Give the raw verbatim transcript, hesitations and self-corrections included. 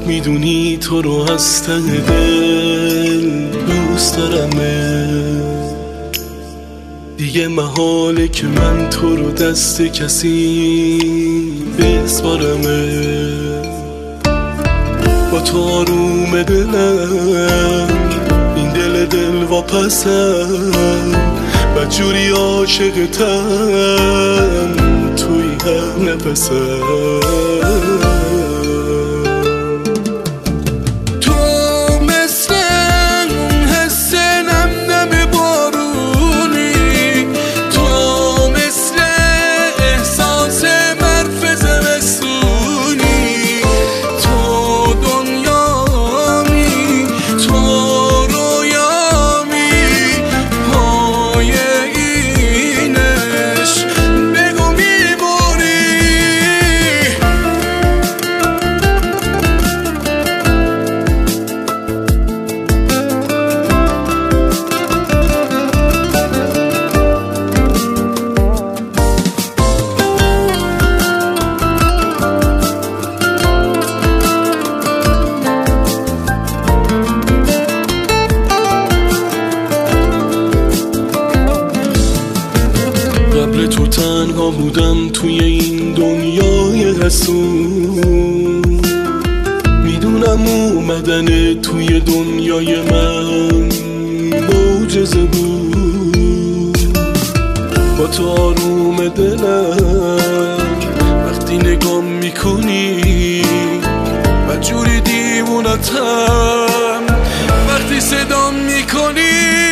میدونی تو رو از ته دل دوست دارمه، دیگه محاله که من تو رو دست کسی بسپارمه. با تو آروم دلم، این دل دل واپسم، بدجوری عاشقتم توی هر نفسم. قبل تو تنها بودم توی این دنیای حسون، میدونم اومدن توی دنیای من معجزه بود. با تو آروم دلم وقتی نگام میکنی، بدجوری دیوونتم وقتی صدام میکنی.